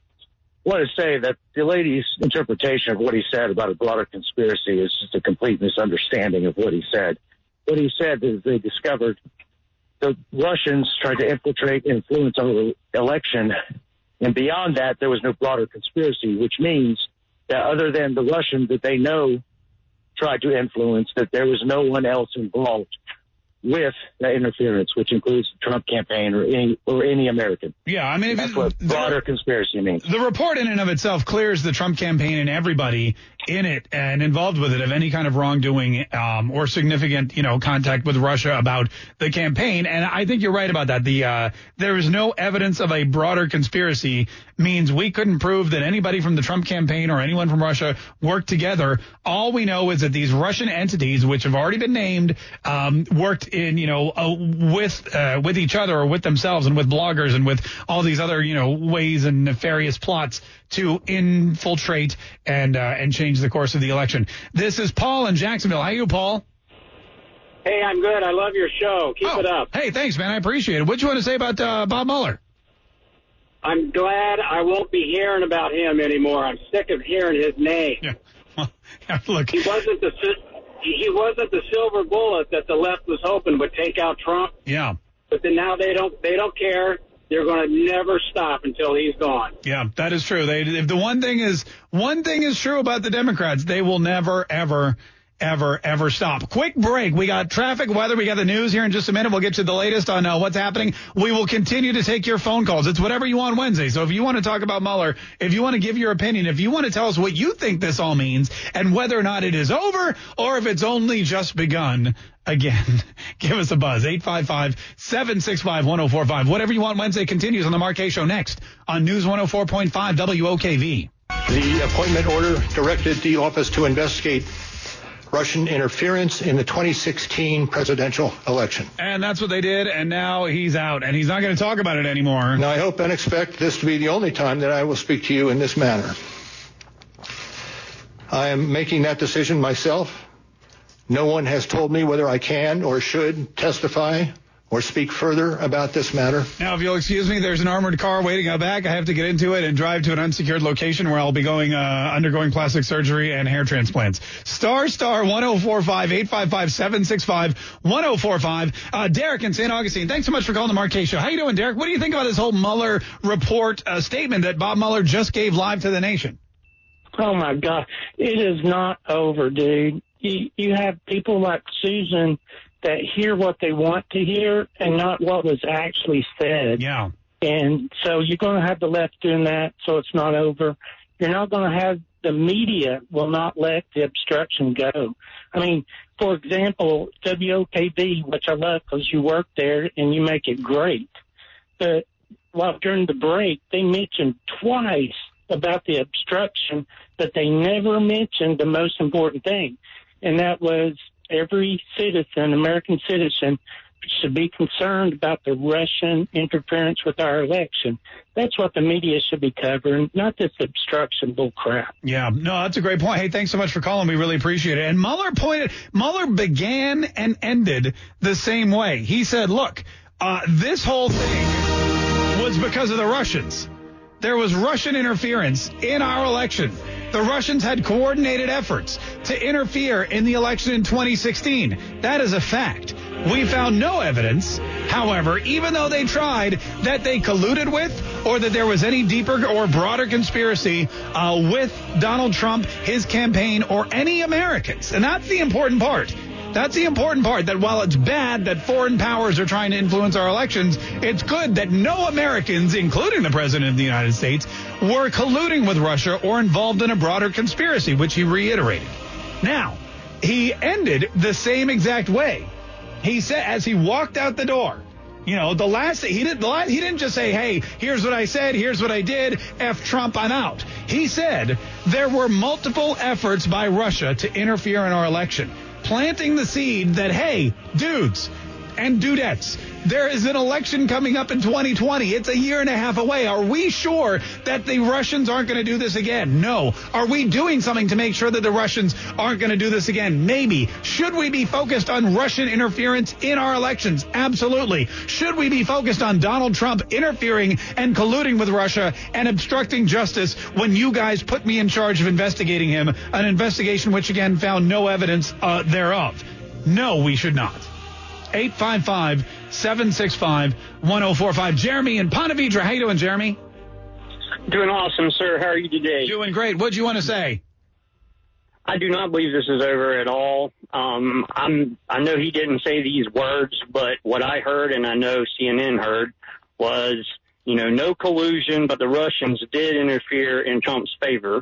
I want to say that the lady's interpretation of what he said about a broader conspiracy is just a complete misunderstanding of what he said. What he said is they discovered the Russians tried to infiltrate, influence our election, and beyond that, there was no broader conspiracy, which means that other than the Russians that they know tried to influence, that there was no one else involved with that interference, which includes the Trump campaign or any or any American. Yeah, I mean, if that's it, what broader the, conspiracy means. The report in and of itself clears the Trump campaign and everybody in it and involved with it of any kind of wrongdoing um, or significant, you know, contact with Russia about the campaign. And I think you're right about that. The uh, there is no evidence of a broader conspiracy means we couldn't prove that anybody from the Trump campaign or anyone from Russia worked together. All we know is that these Russian entities, which have already been named, um, worked in, you know, uh, with uh, with each other or with themselves and with bloggers and with all these other, you know, ways and nefarious plots to infiltrate and uh, and change the course of the election. This is Paul in Jacksonville. How are you, Paul? Hey, I'm good. I love your show. Keep oh, it up. Hey, thanks, man. I appreciate it. What do you want to say about uh, Bob Mueller? I'm glad I won't be hearing about him anymore. I'm sick of hearing his name. Yeah. Well, look, he wasn't the he wasn't the silver bullet that the left was hoping would take out Trump. Yeah. But then now they don't they don't care. They're going to never stop until he's gone. Yeah, that is true. They, if the one thing is one thing is true about the Democrats, they will never, ever, ever, ever stop. Quick break. We got traffic, weather. We got the news here in just a minute. We'll get you the latest on uh, what's happening. We will continue to take your phone calls. It's whatever you want Wednesday. So if you want to talk about Mueller, if you want to give your opinion, if you want to tell us what you think this all means and whether or not it is over or if it's only just begun, again, give us a buzz. eight five five, seven six five, one oh four five. Whatever you want Wednesday continues on the Mark Kaye Show next on News one oh four point five W O K V. The appointment order directed the office to investigate Russian interference in the twenty sixteen presidential election. And that's what they did, and now he's out, and he's not going to talk about it anymore. Now, I hope and expect this to be the only time that I will speak to you in this manner. I am making that decision myself. No one has told me whether I can or should testify or speak further about this matter. Now, if you'll excuse me, there's an armored car waiting out back. I have to get into it and drive to an unsecured location where I'll be going uh, undergoing plastic surgery and hair transplants. Star star one oh four five, eight five five, seven six five, one oh four five. Uh, Derek in Saint Augustine, thanks so much for calling the Mark Kaye Show. How you doing, Derek? What do you think about this whole Mueller report uh, statement that Bob Mueller just gave live to the nation? Oh, my God. It is not over, dude. You, you have people like Susan that hear what they want to hear and not what was actually said. Yeah. And so you're going to have the left doing that, so it's not over. You're not going to have the media will not let the obstruction go. I mean, for example, W O K B, which I love because you work there and you make it great. But well, during the break, they mentioned twice about the obstruction, but they never mentioned the most important thing, and that was every citizen, American citizen, should be concerned about the Russian interference with our election. That's what the media should be covering, not this obstruction bull crap. Yeah, no, that's a great point. Hey, thanks so much for calling. We really appreciate it. And Mueller pointed, Mueller began and ended the same way. He said, look, uh, this whole thing was because of the Russians. There was Russian interference in our election. The Russians had coordinated efforts to interfere in the election in twenty sixteen. That is a fact. We found no evidence, however, even though they tried, that they colluded with or that there was any deeper or broader conspiracy uh, with Donald Trump, his campaign, or any Americans. And that's the important part. That's the important part, that while it's bad that foreign powers are trying to influence our elections, it's good that no Americans, including the President of the United States, were colluding with Russia or involved in a broader conspiracy, which he reiterated. Now, he ended the same exact way. He said, as he walked out the door, you know, the last he didn't the last, he didn't just say, hey, here's what I said, here's what I did, F Trump, I'm out. He said there were multiple efforts by Russia to interfere in our election, planting the seed that, hey, dudes and dudettes, there is an election coming up in twenty twenty. It's a year and a half away. Are we sure that the Russians aren't going to do this again? No. Are we doing something to make sure that the Russians aren't going to do this again? Maybe. Should we be focused on Russian interference in our elections? Absolutely. Should we be focused on Donald Trump interfering and colluding with Russia and obstructing justice when you guys put me in charge of investigating him, an investigation which, again, found no evidence uh, thereof? No, we should not. eight five five, seven six five, one oh four five. Jeremy in Ponte Vedra. How you doing, Jeremy? Doing awesome, sir. How are you today? Doing great. What'd you want to say? I do not believe this is over at all. Um, I'm, I know he didn't say these words, but what I heard, and I know C N N heard, was, you know, no collusion, but the Russians did interfere in Trump's favor.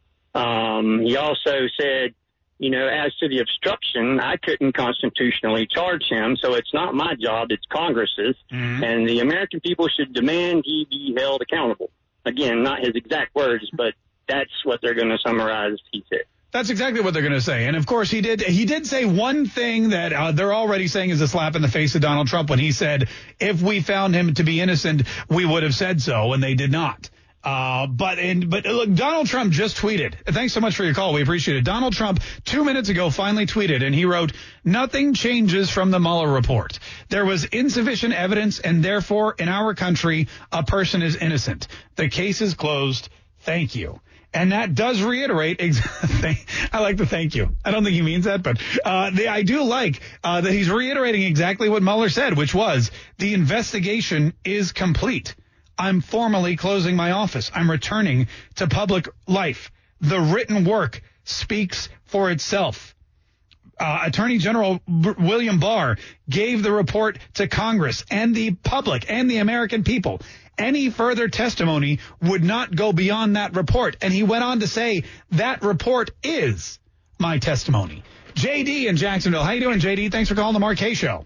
Um, he also said, you know, as to the obstruction, I couldn't constitutionally charge him, so it's not my job, it's Congress's, mm-hmm. and the American people should demand he be held accountable. Again, not his exact words, but that's what they're going to summarize, he said. That's exactly what they're going to say. And, of course, he did he did say one thing that uh, they're already saying is a slap in the face of Donald Trump when he said, if we found him to be innocent, we would have said so, and they did not. Uh, but, and, but look, Donald Trump just tweeted. Thanks so much for your call. We appreciate it. Donald Trump two minutes ago finally tweeted, and he wrote, nothing changes from the Mueller report. There was insufficient evidence, and therefore, in our country, a person is innocent. The case is closed. Thank you. And that does reiterate, exactly. I like the thank you. I don't think he means that, but uh, the, I do like uh, that he's reiterating exactly what Mueller said, which was the investigation is complete. I'm formally closing my office. I'm returning to public life. The written work speaks for itself. Uh, Attorney General B- William Barr gave the report to Congress and the public and the American people. Any further testimony would not go beyond that report. And he went on to say that report is my testimony. J D in Jacksonville. How you doing, J D? Thanks for calling the Mark Kaye Show.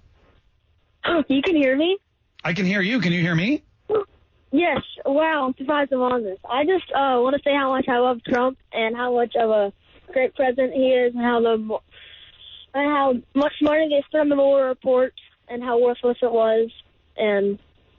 You can hear me? I can hear you. Can you hear me? Yes. Wow, I'm surprised I'm on this. I just uh, want to say how much I love Trump and how much of a great president he is, and how the and how much money they spent on the Mueller report and how worthless it was. And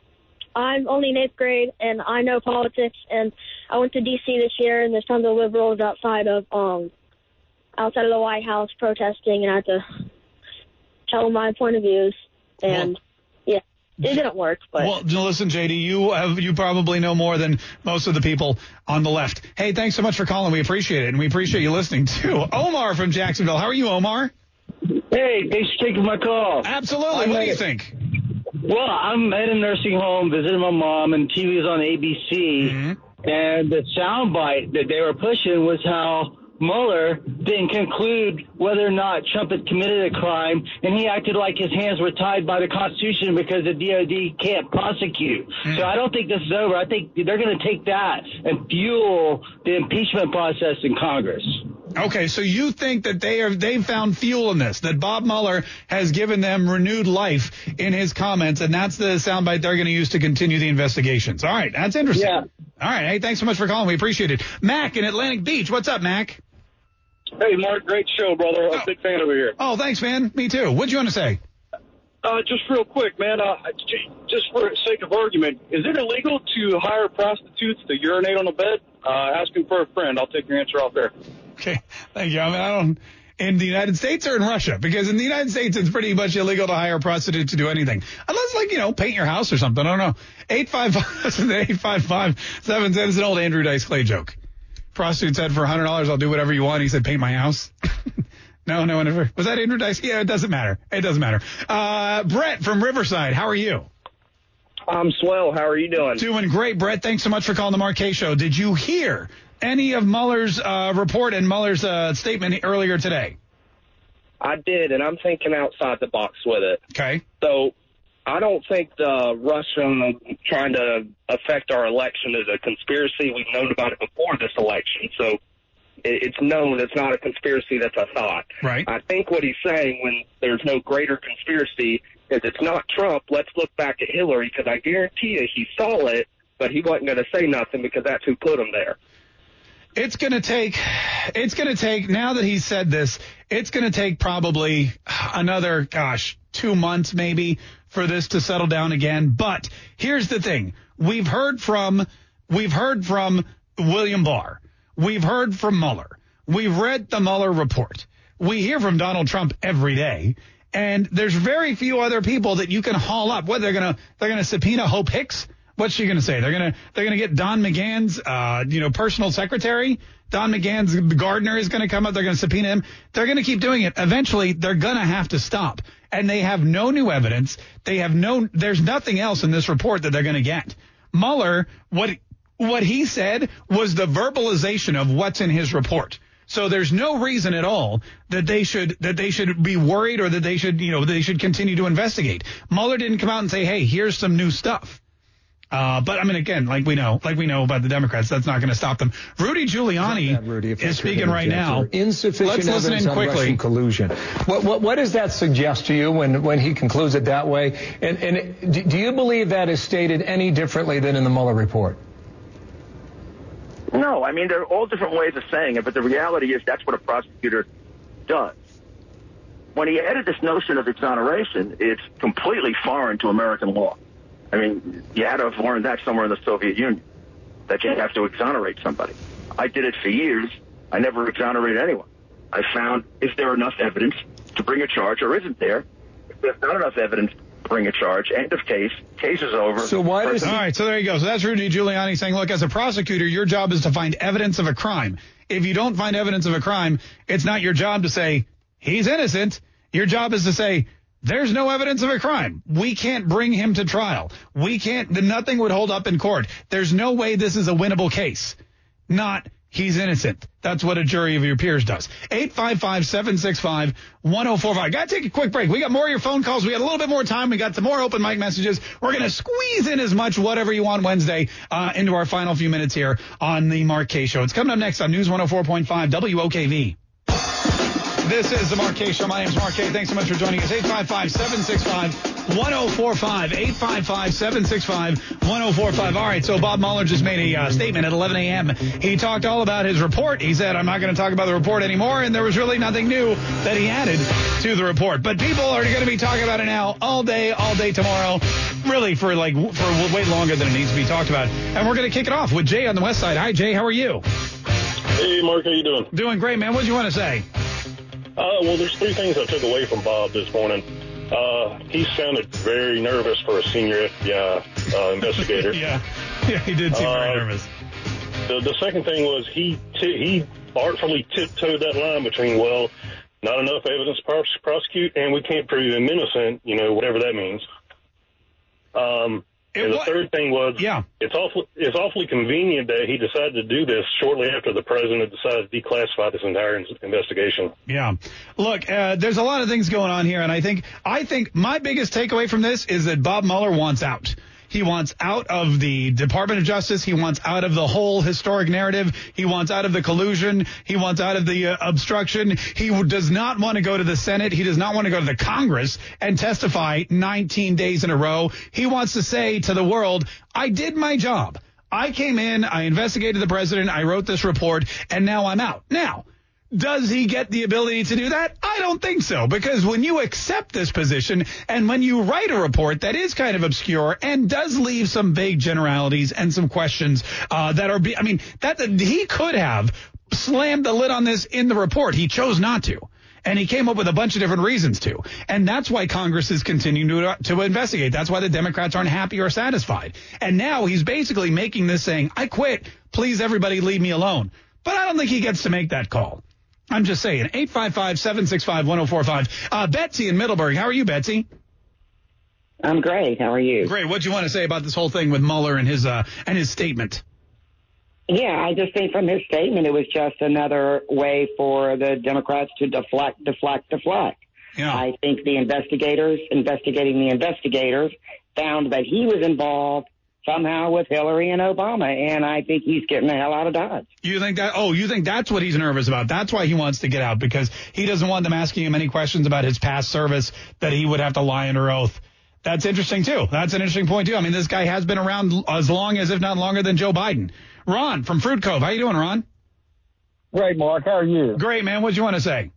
I'm only in eighth grade, and I know politics. And I went to D C this year, and there's tons of liberals outside of um outside of the White House protesting, and I had to tell them my point of views. And well, it didn't work. But well, listen, J D, you have you probably know more than most of the people on the left. Hey, thanks so much for calling. We appreciate it, and we appreciate you listening too. Omar from Jacksonville. How are you, Omar? Hey, thanks for taking my call. Absolutely. I'm what at, do you think? Well, I'm at a nursing home visiting my mom, and T V was on A B C, mm-hmm. and the soundbite that they were pushing was how Mueller didn't conclude whether or not Trump had committed a crime, and he acted like his hands were tied by the Constitution because the D O D can't prosecute. Mm. So I don't think this is over. I think they're going to take that and fuel the impeachment process in Congress. Okay, so you think that they are they've found fuel in this, that Bob Mueller has given them renewed life in his comments, and that's the soundbite they're going to use to continue the investigations. All right, that's interesting. Yeah. All right, hey, thanks so much for calling. We appreciate it. Mac in Atlantic Beach, what's up, Mac? Hey, Mark, great show, brother. I'm a big fan over here. Oh, thanks, man. Me too. What'd you want to say? Uh, just real quick, man, uh, just for the sake of argument, is it illegal to hire prostitutes to urinate on a bed? Uh, asking for a friend. I'll take your answer off there. Okay, thank you. I mean, I don't, in the United States or in Russia? Because in the United States, it's pretty much illegal to hire a prostitute to do anything. Unless, like, you know, paint your house or something. I don't know. eight five five, eight five five, seven ten is an old Andrew Dice Clay joke. Prostitute said, for one hundred dollars, I'll do whatever you want. He said, paint my house. no, no one ever. Was that Andrew Dice? Yeah, it doesn't matter. It doesn't matter. Uh, Brett from Riverside, how are you? I'm swell. How are you doing? Doing great, Brett. Thanks so much for calling the Mark Kaye Show. Did you hear any of Mueller's uh, report and Mueller's uh, statement earlier today? I did, and I'm thinking outside the box with it. Okay. So I don't think the Russian trying to affect our election is a conspiracy. We've known about it before this election. So it's known it's not a conspiracy, that's a thought. Right. I think what he's saying when there's no greater conspiracy is it's not Trump. Let's look back at Hillary, because I guarantee you he saw it, but he wasn't going to say nothing because that's who put him there. It's going to take, it's going to take, now that he said this, it's going to take probably another, gosh, two months maybe for this to settle down again. But here's the thing. We've heard from, we've heard from William Barr. We've heard from Mueller. We've read the Mueller report. We hear from Donald Trump every day. And there's very few other people that you can haul up. What, they're going to, they're going to subpoena Hope Hicks? What's she going to say? They're going to they're going to get Don McGahn's, uh, you know, personal secretary. Don McGahn's gardener is going to come up. They're going to subpoena him. They're going to keep doing it. Eventually, they're going to have to stop. And they have no new evidence. They have no. There's nothing else in this report that they're going to get. Mueller, what what he said was the verbalization of what's in his report. So there's no reason at all that they should that they should be worried or that they should you know they should continue to investigate. Mueller didn't come out and say, hey, here's some new stuff. Uh, but I mean, again, like we know, like we know about the Democrats, that's not going to stop them. Rudy Giuliani bad, Rudy, is speaking right now. Insufficient Let's listen evidence in quickly. On Russian collusion. What, what, what does that suggest to you when, when he concludes it that way? And, and do you believe that is stated any differently than in the Mueller report? No, I mean, there are all different ways of saying it, but the reality is that's what a prosecutor does. When he added this notion of exoneration, it's completely foreign to American law. I mean, you had to have learned that somewhere in the Soviet Union, that you have to exonerate somebody. I did it for years. I never exonerated anyone. I found, is there enough evidence to bring a charge or isn't there? If there's not enough evidence to bring a charge, end of case, case is over. So why does... All right, so there you go. So that's Rudy Giuliani saying, look, as a prosecutor, your job is to find evidence of a crime. If you don't find evidence of a crime, it's not your job to say, he's innocent. Your job is to say, there's no evidence of a crime. We can't bring him to trial. We can't, nothing would hold up in court. There's no way this is a winnable case. Not, he's innocent. That's what a jury of your peers does. eight five five, seven six five, one oh four five. Got to take a quick break. We got more of your phone calls. We got a little bit more time. We got some more open mic messages. We're going to squeeze in as much whatever you want Wednesday uh, into our final few minutes here on the Mark Kaye Show. It's coming up next on News one oh four point five W O K V. This is the Mark Kaye Show. My name is Mark Kaye. Thanks so much for joining us. eight five five, seven six five, one oh four five. eight five five, seven six five, one oh four five. All right, so Bob Mueller just made a uh, statement at eleven a.m. He talked all about his report. He said, I'm not going to talk about the report anymore, and there was really nothing new that he added to the report. But people are going to be talking about it now all day, all day tomorrow, really for like for way longer than it needs to be talked about. And we're going to kick it off with Jay on the west side. Hi, Jay. How are you? Hey, Mark. How you doing? Doing great, man. What do you want to say? Uh, well, there's three things I took away from Bob this morning. Uh, he sounded very nervous for a senior F B I uh, investigator. yeah, yeah, he did seem very uh, nervous. The, the second thing was he t- he artfully tiptoed that line between, well, not enough evidence to pros- prosecute, and we can't prove him innocent, you know, whatever that means. Um, and the third thing was, yeah. it's awfully, it's awfully convenient that he decided to do this shortly after the president decided to declassify this entire in- investigation. Yeah. Look, uh, there's a lot of things going on here, and I think I think my biggest takeaway from this is that Bob Mueller wants out. He wants out of the Department of Justice. He wants out of the whole historic narrative. He wants out of the collusion. He wants out of the uh, obstruction. He w- does not want to go to the Senate. He does not want to go to the Congress and testify nineteen days in a row. He wants to say to the world, I did my job. I came in, I investigated the president, I wrote this report, and now I'm out. Now, does he get the ability to do that? I don't think so, because when you accept this position and when you write a report that is kind of obscure and does leave some vague generalities and some questions uh, that are, be- I mean, that he could have slammed the lid on this in the report. He chose not to. And he came up with a bunch of different reasons to. And that's why Congress is continuing to, to investigate. That's why the Democrats aren't happy or satisfied. And now he's basically making this saying, I quit. Please, everybody, leave me alone. But I don't think he gets to make that call. I'm just saying. eight five five, seven six five, one oh four five. Uh, Betsy in Middleburg. How are you, Betsy? I'm great. How are you? Great. What do you want to say about this whole thing with Mueller and his uh, and his statement? Yeah, I just think from his statement, it was just another way for the Democrats to deflect, deflect, deflect. Yeah. I think the investigators investigating the investigators found that he was involved somehow with Hillary and Obama, and I think he's getting the hell out of Dodge. You think that? Oh, you think that's what he's nervous about? That's why he wants to get out, because he doesn't want them asking him any questions about his past service that he would have to lie under oath. That's interesting, too. That's an interesting point, too. I mean, this guy has been around as long as, if not longer, than Joe Biden. Ron from Fruit Cove. How you doing, Ron? Great, Mark. How are you? Great, man. What do you want to say?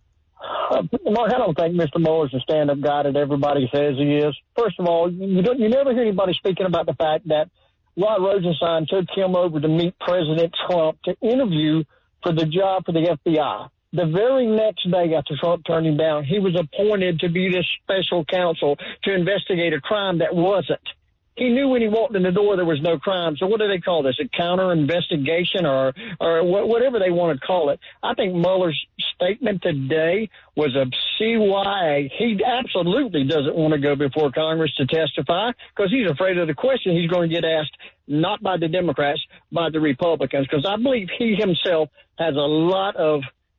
Uh, Mark, I don't think Mister Mueller's a stand-up guy that everybody says he is. First of all, you don't, you never hear anybody speaking about the fact that Rod Rosenstein took him over to meet President Trump to interview for the job for the F B I. The very next day after Trump turned him down, he was appointed to be this special counsel to investigate a crime that wasn't. He knew when he walked in the door there was no crime. So what do they call this? A counter investigation or or wh- whatever they want to call it. I think Mueller's statement today was a C Y A. He absolutely doesn't want to go before Congress to testify because he's afraid of the question he's going to get asked, not by the Democrats, by the Republicans, because I believe he himself has a lot of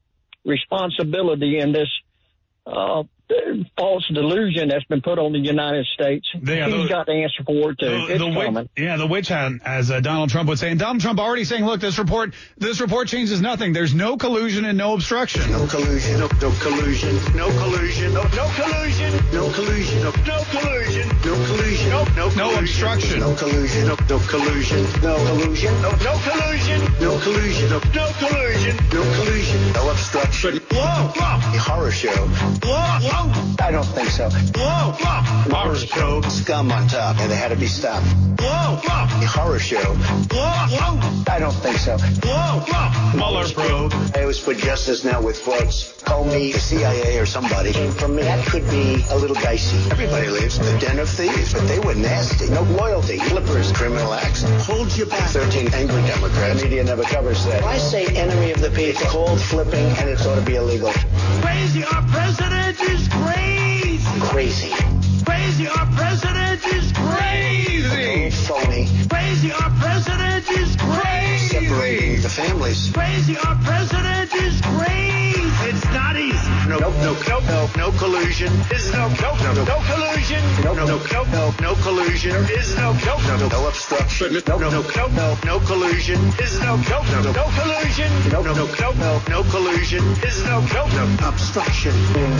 responsibility in this uh false delusion that's been put on the United States. Yeah, He's the, got the answer for it, too. The, it's the coming. witch, yeah, the witch hunt, as uh, Donald Trump would say. And Donald Trump already saying, look, this report this report changes nothing. There's no collusion and no obstruction. No collusion, no, no collusion, no collusion, no, no collusion, no collusion, no, no collusion, no collusion, no, no collusion, no obstruction, no collusion, no, no collusion, no collusion, no, no collusion, no collusion, no, no collusion, no collusion, no obstruction. Whoa, whoa, horror show. Whoa, whoa. I don't think so. Whoa, whoa. Horror show. Scum on top, and they had to be stopped. Whoa, whoa. A horror show. Whoa, whoa. I don't think so. Whoa, whoa. Mueller probe. I always put justice now with quotes. Comey, the C I A, or somebody. Came from me. That could be a little dicey. Everybody lives in the den of thieves, but they were nasty. No loyalty. Flippers, criminal acts. Hold you back. thirteen angry Democrats. The media never covers that. I say enemy of the people. It's called flipping, and it ought to be illegal. Crazy. Our president is crazy. Crazy. Crazy. Our president is crazy. Phony. Crazy. Our president is crazy. Separating the families. Crazy. Our president is crazy. It's not easy. No, no, no, no, no, no collusion. Is no, no, no, no, no collusion. No, no, no, no, no, no collusion. There is no, no, no, no, no obstruction. No, no, no, no, no, no collusion. Is no, no, no, no, no collusion. No, no, no, no, no, no collusion. Is no, no, no obstruction.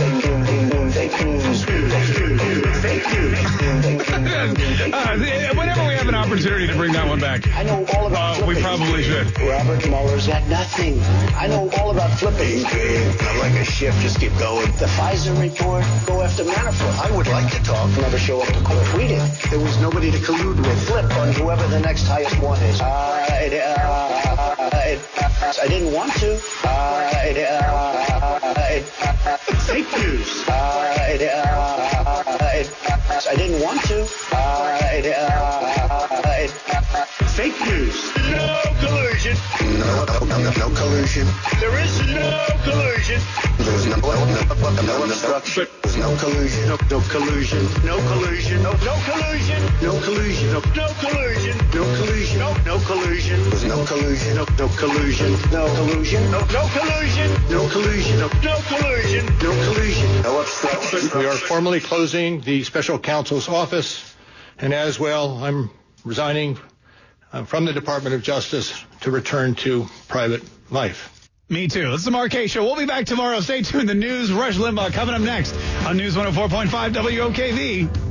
Uh, whenever we have an opportunity to bring that one back, I know all about uh, we probably should. Robert Mueller's got nothing. I know all about flipping. Not like a ship, just keep going. The Pfizer report, go after Manafort. I would like to talk, never show up to court. Tweet it. There was nobody to collude with. Flip on whoever the next highest one is. Uh, it, uh, it, uh, I didn't want to. Uh, it, uh, it, uh, Fake news. Uh, it, uh, it, I didn't want to. Uh, it, uh, it, fake news. No collusion. No, no, no, no collusion. There is no collusion. There's no, no, no, no obstruction. There's no collusion. No, no collusion. No collusion. No, no collusion. No collusion. No, no collusion. No collusion. No, no collusion. There's no collusion. No, no collusion. No collusion. No, no collusion. No collusion. No, no collusion. No collusion. No obstruction. We are formally closing the special counsel's office, and as well, I'm resigning uh, from the Department of Justice to return to private life. Me too. It's the Mark Kaye Show. We'll be back tomorrow. Stay tuned. The news, Rush Limbaugh, coming up next on News one oh four point five W O K V.